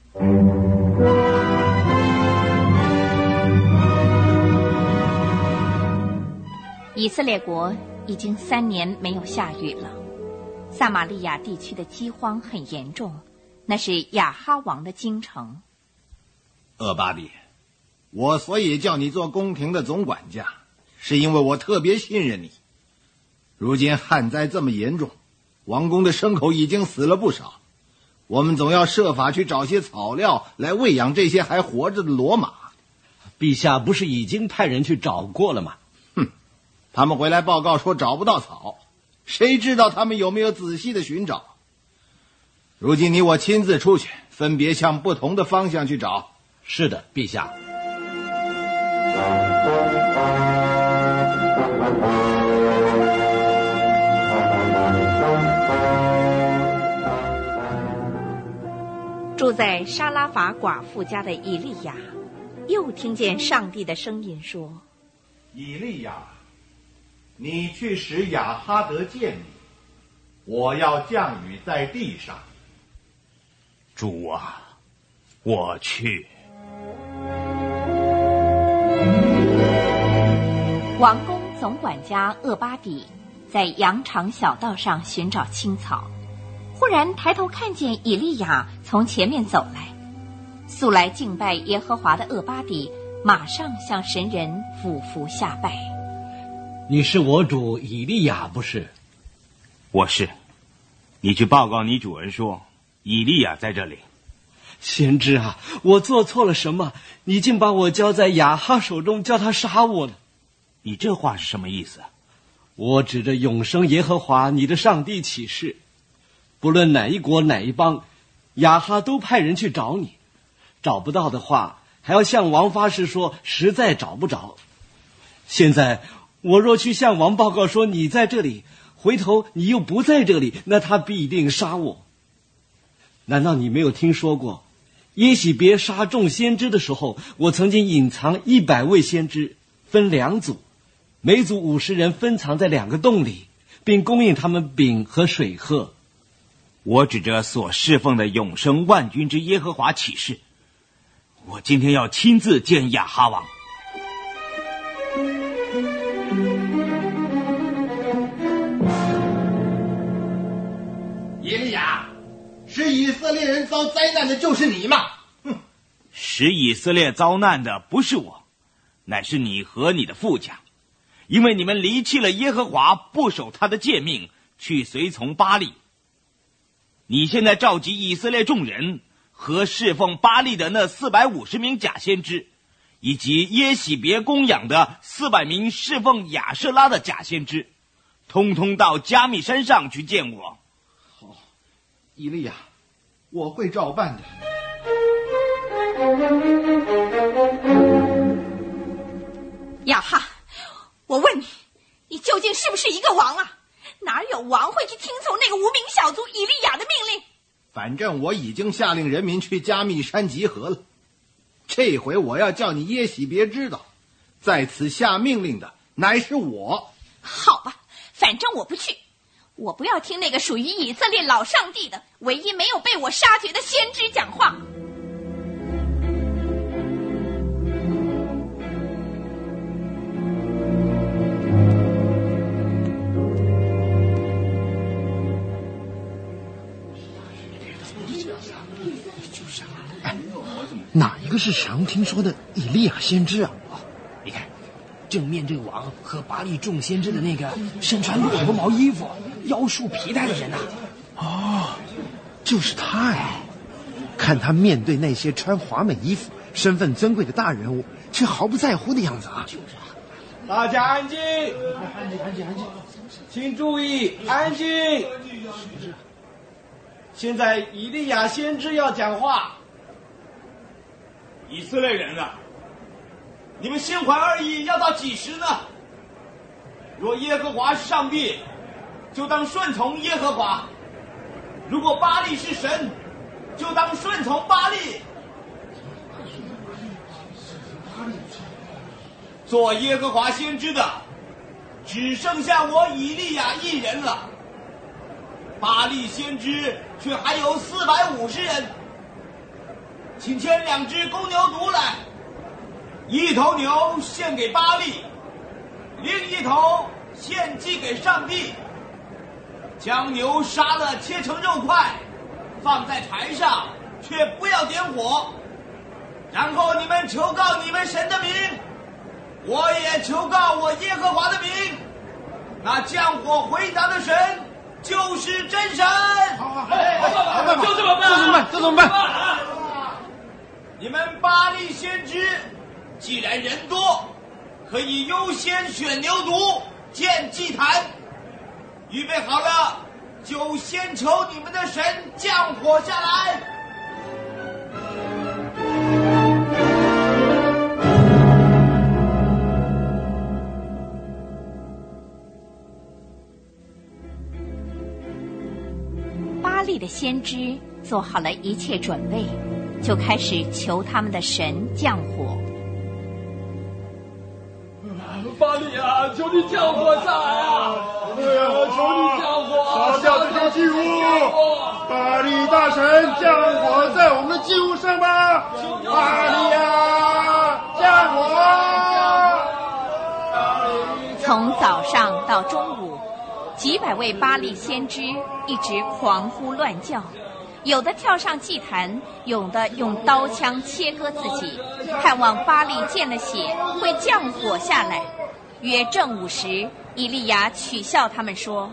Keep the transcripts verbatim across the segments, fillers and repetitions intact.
以色列国已经三年没有下雨了，撒玛利亚地区的饥荒很严重，那是亚哈王的京城。 厄巴底，我所以叫你做宫廷的总管家，是因为我特别信任你。如今旱灾这么严重，王宫的牲口已经死了不少，我们总要设法去找些草料来喂养这些还活着的骡马。 陛下不是已经派人去找过了吗？ 哼，他们回来报告说找不到草，谁知道他们有没有仔细的寻找？如今你我亲自出去，分别向不同的方向去找。 是的，陛下。 住在沙拉法寡妇家的以利亚又听见上帝的声音说： 以利亚，你去使亚哈德见你，我要降雨在地上。 主啊，我去。 王宫总管家厄巴底在羊场小道上寻找青草，忽然抬头看见以利亚从前面走来。素来敬拜耶和华的厄巴底马上向神人俯伏下拜。 你是我主以利亚不是？ 我是。你去报告你主人说，以利亚在这里。 先知啊，我做错了什么？你竟把我交在亚哈手中，叫他杀我呢？ 你这话是什么意思？ 我指着永生耶和华你的上帝起誓，不论哪一国哪一邦，亚哈都派人去找你，找不到的话，还要向王发誓说实在找不着。现在我若去向王报告说你在这里，回头你又不在这里，那他必定杀我。难道你没有听说过耶洗别杀众先知的时候，我曾经隐藏一百位先知，分两组，每组五十人，分藏在两个洞里，并供应他们饼和水喝。 我指着所侍奉的永生万军之耶和华起誓，我今天要亲自见亚哈王。 以利亚，使以色列人遭灾难的就是你吗？哼！ 使以色列遭难的不是我，乃是你和你的父家，因为你们离弃了耶和华，不守他的诫命，去随从巴力。你现在召集以色列众人和侍奉巴力的那四百五十名假先知，以及耶洗别供养的四百名侍奉亚舍拉的假先知，通通到加密山上去见我。 好，以利亚，我会照办的。 亚哈，我问你，你究竟是不是一个王啊？哪有王会去听从那个无名小卒以利亚的命令？ 反正我已经下令人民去加密山集合了，这回我要叫你耶洗别知道，在此下命令的乃是我。 好吧，反正我不去，我不要听那个属于以色列老上帝的唯一没有被我杀绝的先知讲话。 哪一个是常听说的以利亚先知啊？你看，正面对王和巴力众先知的那个身穿骆驼毛衣服、腰束皮带的人啊！哦，就是他呀！看他面对那些穿华美衣服、身份尊贵的大人物，却毫不在乎的样子啊！就是啊！ 大家安静，安静，安静，安静，请注意，安静。现在以利亚先知要讲话。 以色列人啊，你们心怀二意要到几时呢？若耶和华是上帝，就当顺从耶和华；如果巴力是神，就当顺从巴力。做耶和华先知的，只剩下我以利亚一人了。巴力先知却还有四百五十人。 请牵两只公牛犊来，一头牛献给巴力，另一头献祭给上帝。将牛杀了，切成肉块，放在柴上，却不要点火。然后你们求告你们神的名，我也求告我耶和华的名。那降火回答的神就是真神。 好好好，就这么办，就这么办，就这么办。 你们巴力先知，既然人多，可以优先选牛犊建祭坛。预备好了，就先求你们的神降火下来。 巴力的先知做好了一切准备，就开始求他们的神降火。 巴力啊，求你降火下来啊！哎呀，求你降火， 烧掉这些祭物！巴力大神降火在我们的祭物上吧！巴力啊，降火！ 从早上到中午，几百位巴力先知一直狂呼乱叫，有的跳上祭坛，有的用刀枪切割自己，盼望巴力见了血会降火下来。约正午时，以利亚取笑他们说：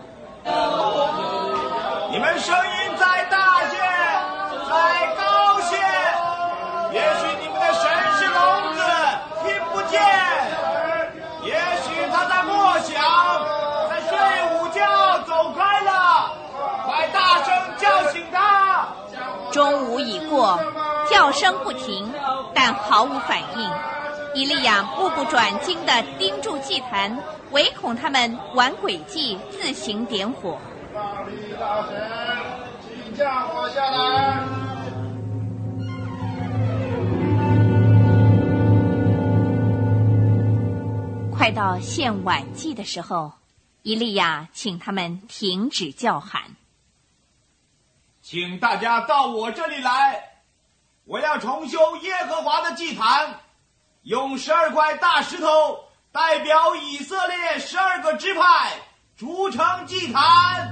你们声音再大些，再高些，也许你们的神是聋子，听不见，也许他在默想，在睡午觉，走开了，快大声叫醒他。 中午已过，叫声不停，但毫无反应。以利亚目不转睛地盯住祭坛，唯恐他们玩诡计，自行点火。 巴力大神，请降火下来！ 快到献晚祭的时候，以利亚请他们停止叫喊。 请大家到我这里来，我要重修耶和华的祭坛，用十二块大石头代表以色列十二个支派筑成祭坛。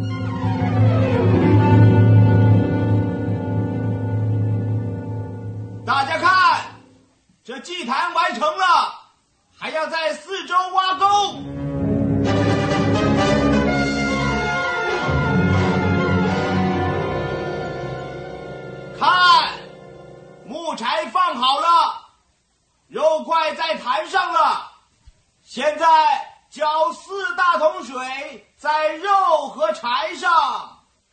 大家看，这祭坛完成了，还要在四周挖沟。看，木柴放好了，肉块在坛上了，现在浇四大桶水在肉和柴上。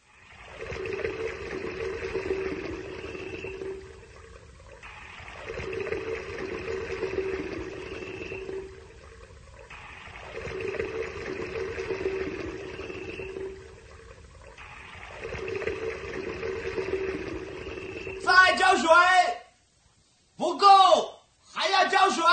再浇水，不够，还要浇水。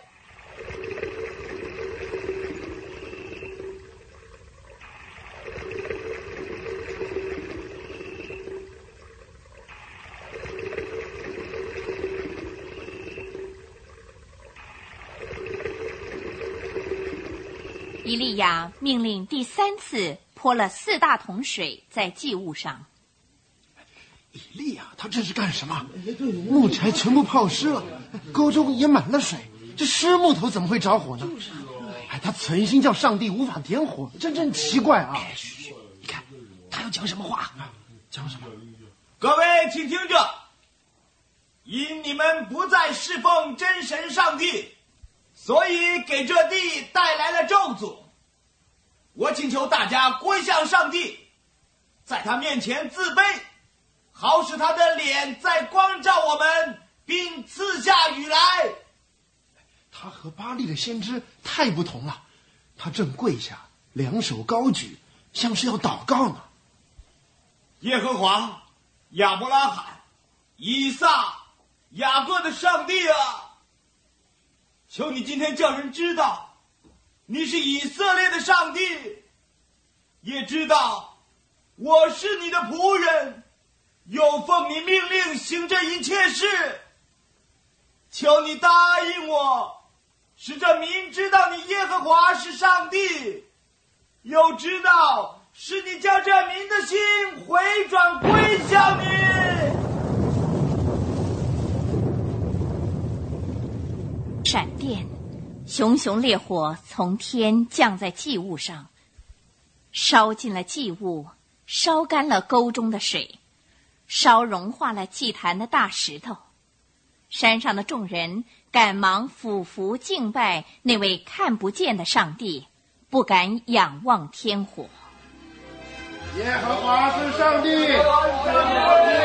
以利亚命令第三次泼了四大桶水在祭物上。 以利亚他这是干什么？木柴全部泡湿了，沟中也满了水，这湿木头怎么会着火呢？哎，他存心叫上帝无法点火，真真奇怪啊！ 哎，嘘，你看他要讲什么话？ 讲什么？ 各位请听着，因你们不再侍奉真神上帝，所以给这地带来了咒诅。我请求大家归向上帝，在他面前自卑，好使他的脸再光照我们，并赐下雨来。 他和巴力的先知太不同了，他正跪下，两手高举，像是要祷告呢。 耶和华，亚伯拉罕、以撒、雅各的上帝啊，求你今天叫人知道，你是以色列的上帝，也知道我是你的仆人，有奉你命令行这这一切事。求你答应我，使这民知道你耶和华是上帝，又知道是你叫这民的心回转归向你。 闪电，熊熊烈火从天降在祭物上，烧尽了祭物，烧干了沟中的水，烧融化了祭坛的大石头。山上的众人赶忙俯伏敬拜那位看不见的上帝，不敢仰望天火。 耶和华是上帝。